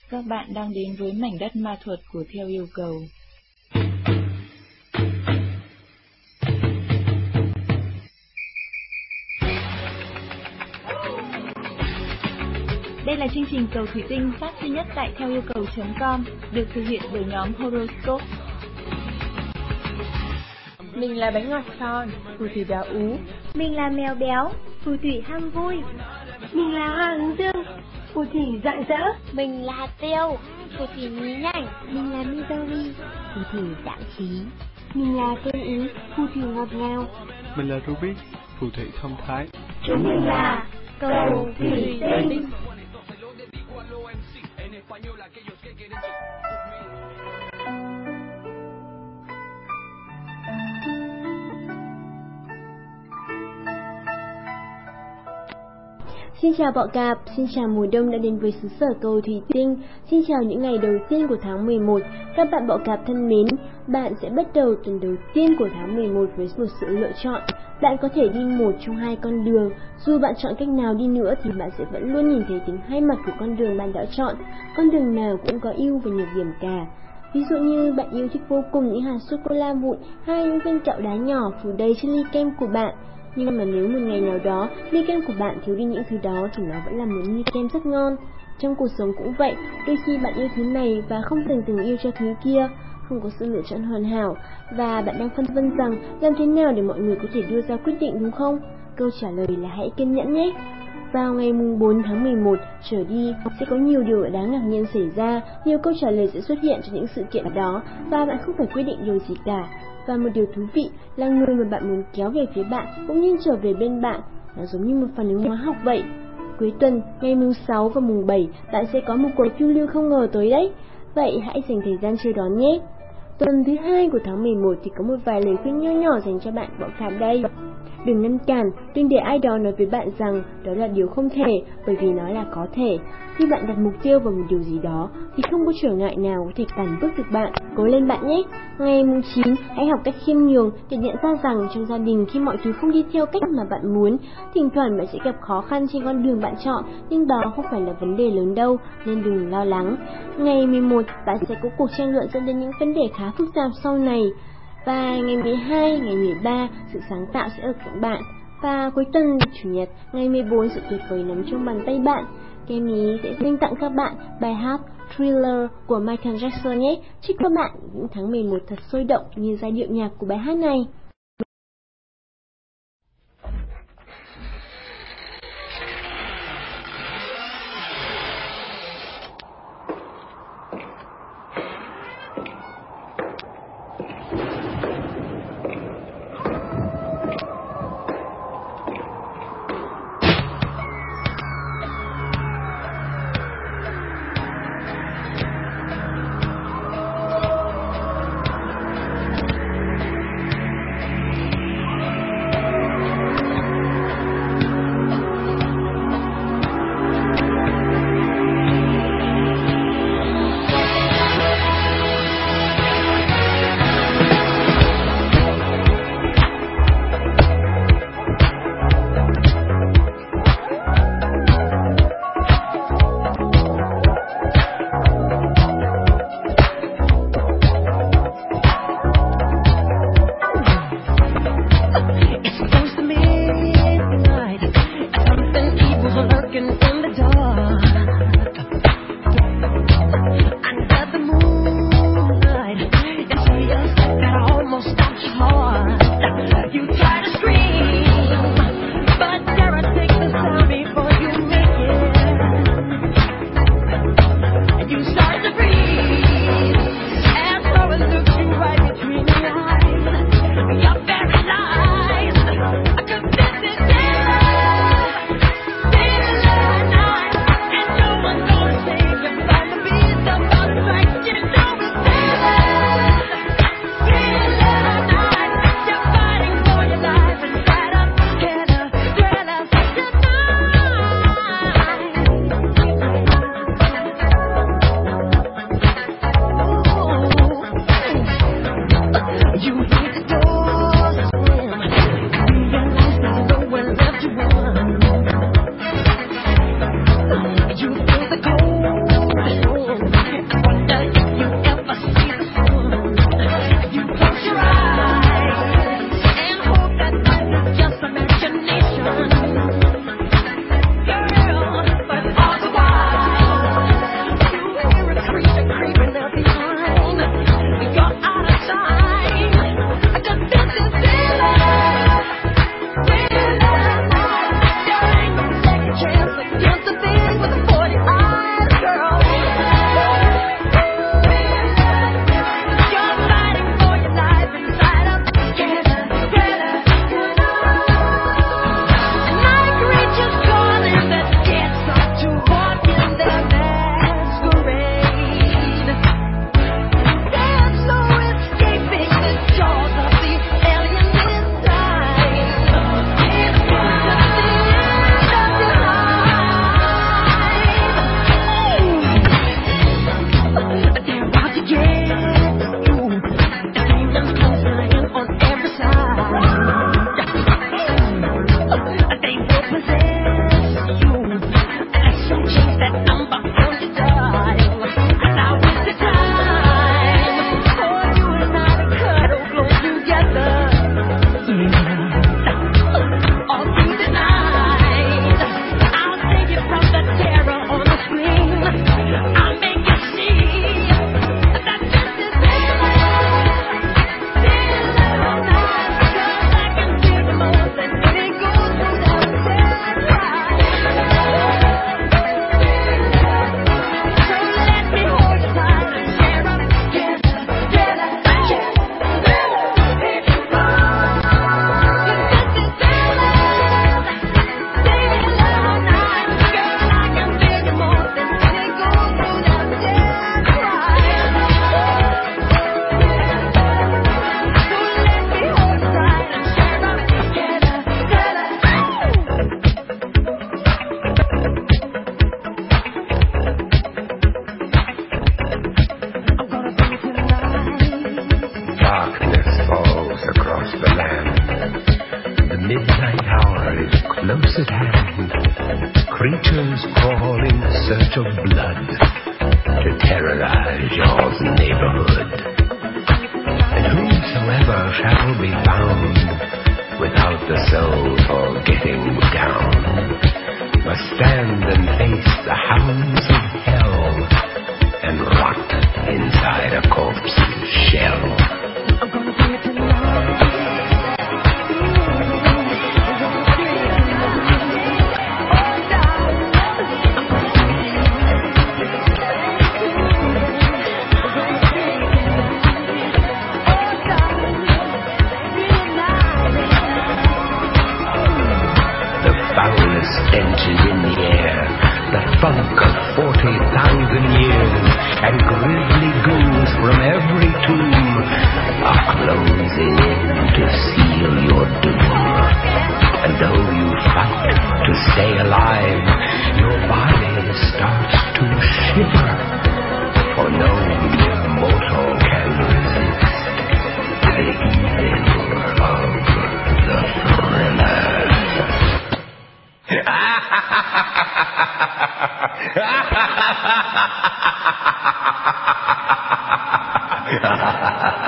Các bạn đang đến với mảnh đất ma thuật của Theo Yêu Cầu. Đây là chương trình Cầu Thủy Tinh phát duy nhất tại theoiêu-cầu.com, được thực hiện bởi nhóm Horoscope. Mình là bánh ngọt son, phù thủy béo ú. Mình là mèo béo, phù thủy ham vui. Mình là hoa hướng dương, phù thủy rạng rỡ. Mình là Tiêu, phù thủy nhí nhảnh. Mình là Midori, phù thủy đạm khí. Mình là Cây Ý, phù thủy ngọt ngào. Mình là Rubik, phù thủy thông thái. Chúng mình là Cầu Thủy Tinh. Xin chào bọ cạp, xin chào mùa đông đã đến với xứ sở Cầu Thủy Tinh. Xin chào những ngày đầu tiên của tháng 11. Các bạn bọ cạp thân mến, bạn sẽ bắt đầu tuần đầu tiên của tháng 11 với một sự lựa chọn. Bạn có thể đi một trong hai con đường. Dù bạn chọn cách nào đi nữa thì bạn sẽ vẫn luôn nhìn thấy tính hai mặt của con đường bạn đã chọn. Con đường nào cũng có ưu và nhược điểm cả. Ví dụ như bạn yêu thích vô cùng những hạt sô-cô-la vụn hay những viên kẹo đá nhỏ phủ đầy trên ly kem của bạn. Nhưng mà nếu một ngày nào đó ly kem của bạn thiếu đi những thứ đó thì nó vẫn là một ly kem rất ngon. Trong cuộc sống cũng vậy, đôi khi bạn yêu thứ này và không dành tình yêu cho thứ kia, không có sự lựa chọn hoàn hảo, và bạn đang phân vân rằng làm thế nào để mọi người có thể đưa ra quyết định, đúng không? Câu trả lời là hãy kiên nhẫn nhé. Vào ngày mùng 4 tháng 11 trở đi sẽ có nhiều điều đáng ngạc nhiên xảy ra, nhiều câu trả lời sẽ xuất hiện cho những sự kiện đó và bạn không phải quyết định điều gì cả. Và một điều thú vị là người mà bạn muốn kéo về phía bạn cũng như trở về bên bạn, nó giống như một phản ứng hóa học vậy. Cuối tuần, ngày mùng 6 và mùng 7, bạn sẽ có một cuộc phiêu lưu không ngờ tới đấy. Vậy hãy dành thời gian chờ đón nhé. Tuần thứ 2 của tháng 11 thì có một vài lời khuyên nho nhỏ dành cho bạn bọ cạp đây. Đừng ngăn cản, đừng để ai đó nói với bạn rằng đó là điều không thể, bởi vì nó là có thể. Khi bạn đặt mục tiêu vào một điều gì đó thì không có trở ngại nào có thể cản bước được bạn. Cố lên bạn nhé. Ngày mùng 9, hãy học cách khiêm nhường để nhận ra rằng trong gia đình khi mọi thứ không đi theo cách mà bạn muốn, thỉnh thoảng bạn sẽ gặp khó khăn trên con đường bạn chọn, nhưng đó không phải là vấn đề lớn đâu, nên đừng lo lắng. Ngày 11, bạn sẽ có cuộc tranh luận dẫn đến những vấn đề khá phức tạp sau này. Và ngày 12, ngày 13, sự sáng tạo sẽ ở cạnh bạn. Và cuối tuần, Chủ nhật, ngày 14, sự tuyệt vời nằm trong bàn tay bạn. Kemi sẽ dành tặng các bạn bài hát Thriller của Michael Jackson nhé. Chúc các bạn những tháng 11 thật sôi động như giai điệu nhạc của bài hát này. ghouls crawl in search of blood to terrorize your neighborhood. And whosoever shall be found without the soul for getting down must stand and face the hounds of hell and rot inside a corpse's shell. I'm gonna do it tonight. Stench is in the air, the funk of 40,000 years, and grisly ghouls from every tomb are closing in to seal your doom. And though you fight to stay alive, your body starts to shiver, for no mere mortal can resist the evil of the thriller. Ha ha ha ha!